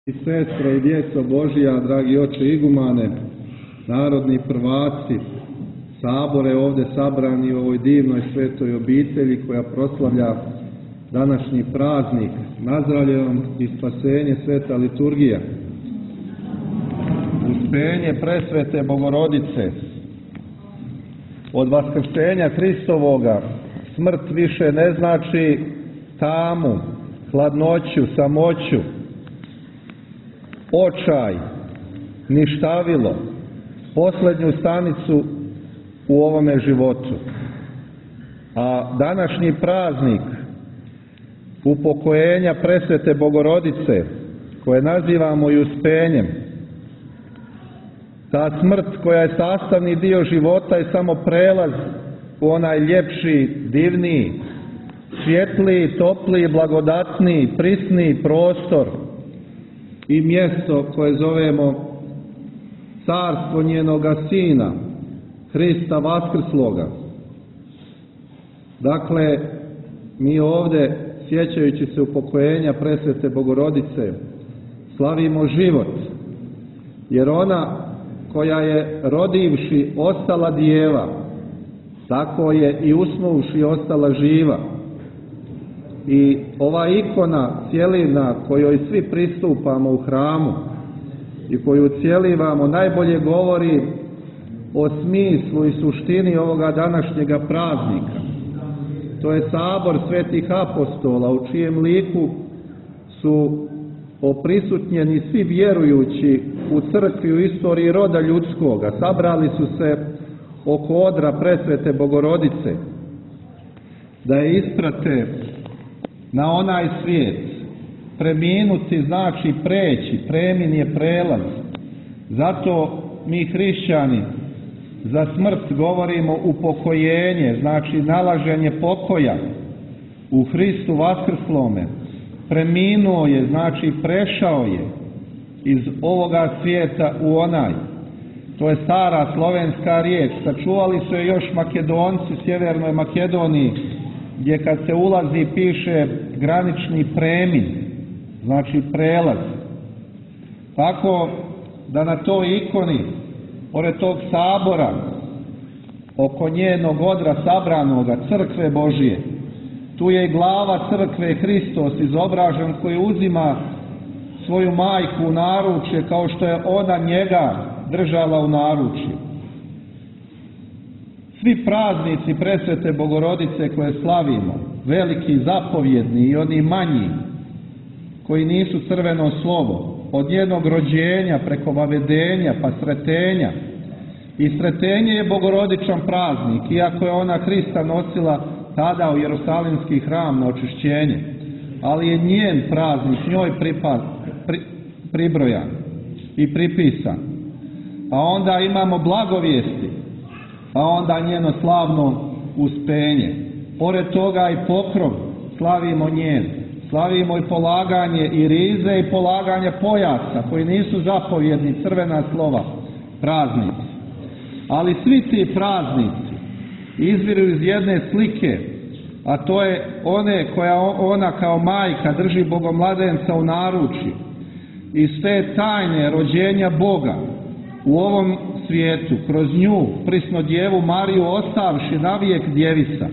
I sestre i djeco Božija, dragi oče igumane, narodni prvaci, sabore ovdje sabrani u ovoj divnoj svetoj obitelji koja proslavlja današnji praznik, Nazravljevom i spasenje sveta liturgija, uspenje presvete Bogorodice. Od vaskrsenja Hristovoga smrt više ne znači tamu, hladnoću, samoću, očaj, ništavilo, posljednju stanicu u ovome životu. A današnji praznik upokojenja presvete Bogorodice, koje nazivamo i uspenjem, ta smrt koja je sastavni dio života je samo prelaz u onaj ljepši, divniji, svjetliji, topliji, blagodatniji, prisniji prostor i mjesto koje zovemo carstvo njenoga Sina, Hrista Vaskrsloga. Dakle, mi ovdje, sjećajući se upokojenja presvete Bogorodice, slavimo život, jer ona koja je rodivši ostala djeva, tako je i usnuvši ostala živa. I ova ikona cjelina kojoj svi pristupamo u hramu i koju cjelivamo najbolje govori o smislu i suštini ovoga današnjega praznika. To je sabor svetih apostola u čijem liku su oprisutnjeni svi vjerujući u crkvi, u istoriji roda ljudskoga. Sabrali su se oko odra presvete Bogorodice da je isprate na onaj svijet. Preminuti znači preći, premin je prelaz. Zato mi hrišćani za smrt govorimo upokojenje, znači nalaženje pokoja u Hristu Vaskrslome. Preminuo je, znači prešao je iz ovoga svijeta u onaj. To je stara slovenska riječ. Sačuvali su je još Makedonci u Sjevernoj Makedoniji, gdje kad se ulazi piše granični premin, znači prelaz. Tako da na toj ikoni, pored tog sabora, oko njenog odra sabranoga, crkve Božije, tu je i glava crkve Hristos izobražen, koji uzima svoju majku u naručje kao što je ona njega držala u naručju. Svi praznici presvete Bogorodice koje slavimo, veliki zapovjedni i oni manji, koji nisu crveno slovo, od njenog rođenja preko vavedenja pa sretenja. I sretenje je bogorodičan praznik, iako je ona Hrista nosila tada u Jerusalimski hram na očišćenje, ali je njen praznik njoj pribrojan i pripisan. A onda imamo blagovijesti, a onda njeno slavno uspenje. Pored toga i pokrov slavimo njen. Slavimo i polaganje i rize i polaganje pojasa, koji nisu zapovjedni, crvena slova, praznici. Ali svi ti praznici izviru iz jedne slike, a to je ona kao majka drži bogomladenca u naručju. Iz te tajne rođenja Boga u ovom svijetu, kroz nju, prisno djevu Mariju, ostavši navijek djevica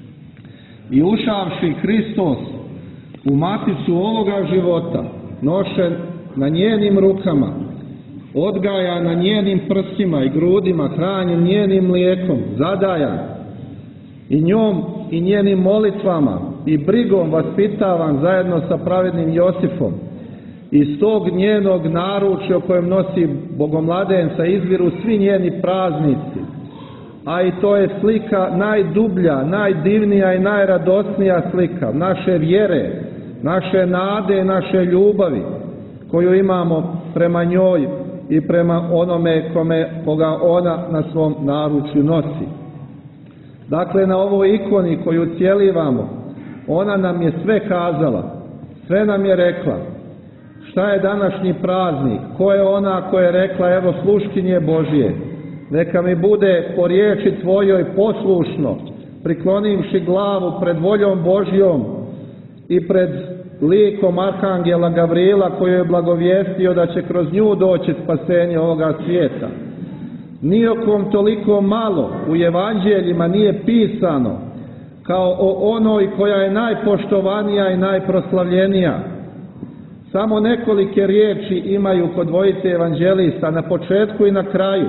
i ušavši Hristos u maticu ovoga života, nošen na njenim rukama, odgaja na njenim prstima i grudima, hranjen njenim mlijekom, zadajan i njom i njenim molitvama i brigom vaspitavan zajedno sa pravednim Josifom. Iz tog njenog naručja o kojem nosi bogomladenca izviru svi njeni praznici, a i to je slika najdublja, najdivnija i najradosnija slika naše vjere, naše nade, naše ljubavi koju imamo prema njoj i prema onome koga ona na svom naručju nosi. Dakle, na ovoj ikoni koju cjelivamo, ona nam je sve kazala, sve nam je rekla. Šta je današnji praznik? Ko je ona koja je rekla, evo sluškinje Božije, neka mi bude po riječi tvojoj poslušno, priklonivši glavu pred voljom Božjom i pred likom Arhangela Gavrila koji je blagovijestio da će kroz nju doći spasenje ovoga svijeta. Ni o kom toliko malo u evanđeljima nije pisano kao o onoj koja je najpoštovanija i najproslavljenija. Samo nekolike riječi imaju kod dvojice evanđelista na početku i na kraju.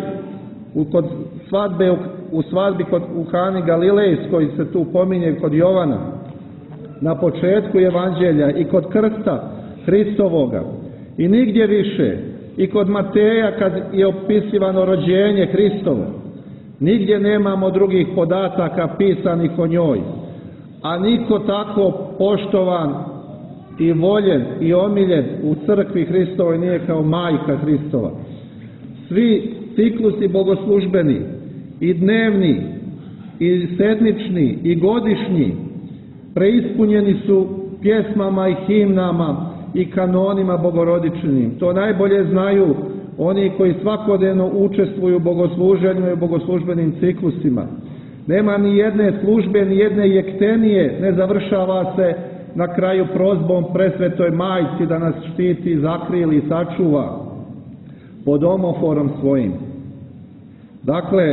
U svadbi u Hani Galilejskoj se tu pominje kod Jovana, na početku evanđelja i kod krsta Hristovoga i nigdje više. I kod Mateja kad je opisivano rođenje Hristovo, nigdje nemamo drugih podataka pisanih o njoj, a niko tako poštovan i voljen i omiljen u crkvi Hristovoj nije kao majka Hristova. Svi ciklusi bogoslužbeni, i dnevni, i sedmični, i godišnji, preispunjeni su pjesmama i himnama i kanonima bogorodičnim. To najbolje znaju oni koji svakodnevno učestvuju u bogosluženju i bogoslužbenim ciklusima. Nema ni jedne službe, ni jedne jektenije ne završava se na kraju prozbom Presvetoj Majci da nas štiti, zakrili i sačuva pod omoforom svojim. Dakle,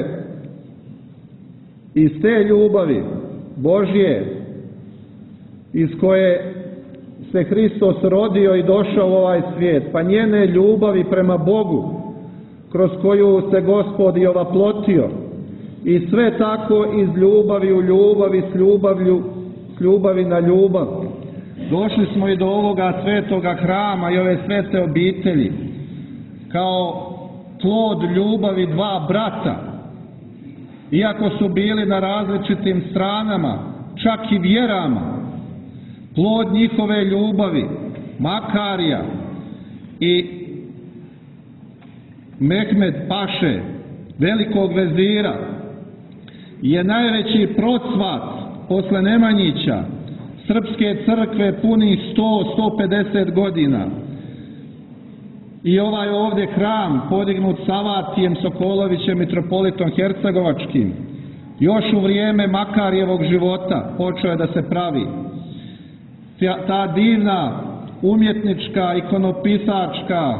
iz te ljubavi Božje iz koje se Hristos rodio i došao u ovaj svijet, pa njene ljubavi prema Bogu kroz koju se Gospod i ovaplotio, i sve tako iz ljubavi u ljubavi, s ljubavi na ljubav. Došli smo i do ovoga svetoga hrama i ove svete obitelji kao plod ljubavi dva brata, iako su bili na različitim stranama, čak i vjerama. Plod njihove ljubavi, Makarija i Mehmed Paše, velikog vezira, je najveći procvat posle Nemanjića srpske crkve punih 100-150 godina. I ovaj ovdje hram podignut Savatijem Sokolovićem, mitropolitom hercegovačkim, još u vrijeme Makarijevog života počeo je da se pravi. Ta divna umjetnička, ikonopisačka,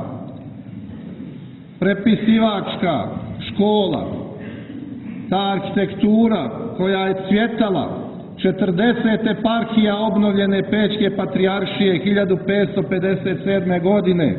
prepisivačka škola, ta arhitektura koja je cvjetala 40. eparhija obnovljene Pećke patrijaršije 1557. godine,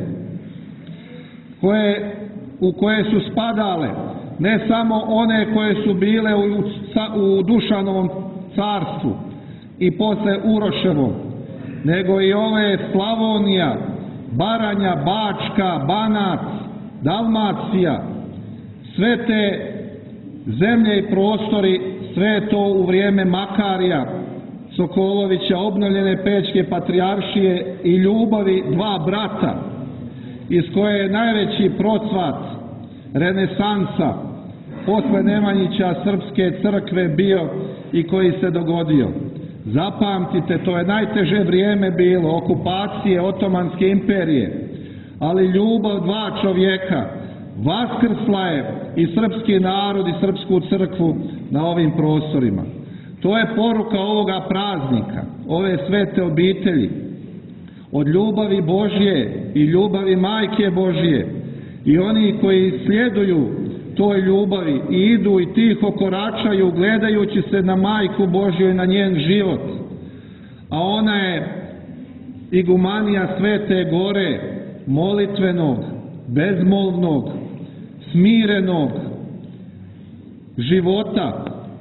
u koje su spadale ne samo one koje su bile u Dušanovom carstvu i posle Uroševom, nego i ove Slavonija, Baranja, Bačka, Banat, Dalmacija, sve te zemlje i prostori, sve to u vrijeme Makarija Sokolovića, obnovljene Pećke patrijaršije i ljubavi dva brata, iz koje je najveći procvat renesansa posle Nemanjića srpske crkve bio i koji se dogodio. Zapamtite, to je najteže vrijeme bilo, okupacije Otomanske imperije, ali ljubav dva čovjeka vaskrsla je i srpski narod i srpsku crkvu na ovim prostorima. To je poruka ovoga praznika, ove svete obitelji. Od ljubavi Božje i ljubavi Majke Božje, i oni koji sljeduju toj ljubavi i idu i tiho koračaju gledajući se na Majku Božju i na njen život. A ona je igumanija Svete Gore, molitvenog, bezmolvnog, smirenog života,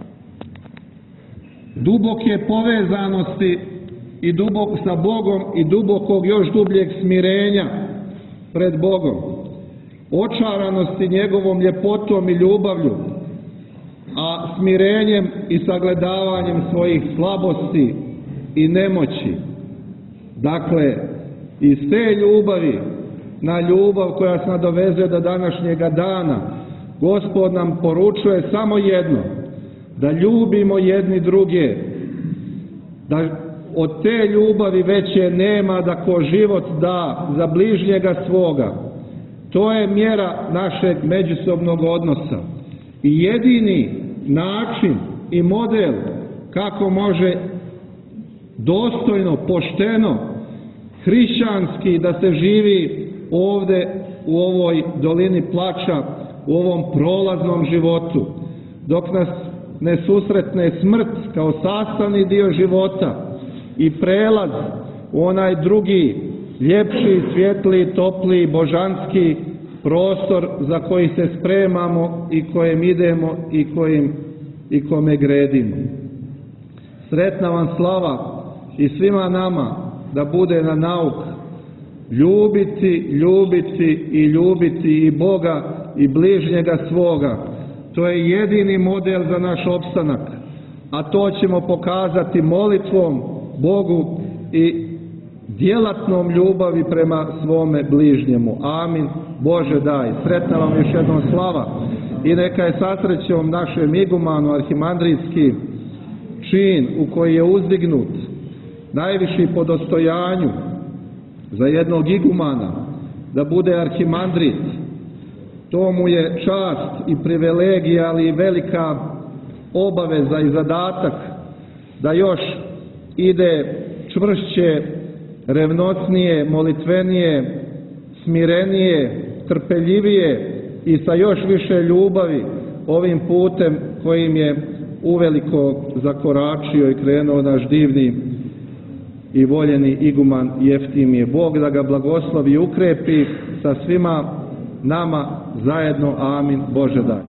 duboke povezanosti i sa Bogom i dubokog još dubljeg smirenja pred Bogom, očaranosti njegovom ljepotom i ljubavlju, a smirenjem i sagledavanjem svojih slabosti i nemoći. Dakle, iz te ljubavi na ljubav koja se nadovezuje do današnjega dana, Gospod nam poručuje samo jedno: da ljubimo jedni druge, da od te ljubavi veće nema da ko život da za bližnjega svoga. To je mjera našeg međusobnog odnosa i jedini način i model kako može dostojno, pošteno hrišćanski da se živi ovde u ovoj dolini plača, u ovom prolaznom životu, dok nas ne susretne smrt kao sastavni dio života i prelaz u onaj drugi, ljepši, svjetliji, topliji, božanski prostor za koji se spremamo i kojem idemo i kome gredimo. Sretna vam slava i svima nama da bude na nauk ljubiti i Boga i bližnjega svoga. To je jedini model za naš opstanak, a to ćemo pokazati molitvom Bogu i djelatnom ljubavi prema svome bližnjemu. Amin. Bože daj. Sretna vam još jednom slava i neka je sa srećom našem igumanu arhimandrijski čin u koji je uzdignut najviši po dostojanju za jednog igumana da bude arhimandrit. To mu je čast i privilegija, ali i velika obaveza i zadatak da još ide čvršće, revnosnije, molitvenije, smirenije, trpeljivije i sa još više ljubavi ovim putem kojim je uveliko zakoračio i krenuo naš divni i voljeni iguman Jeftimije. Bog da ga blagoslovi i ukrepi sa svima nama zajedno. Amin. Bože daj.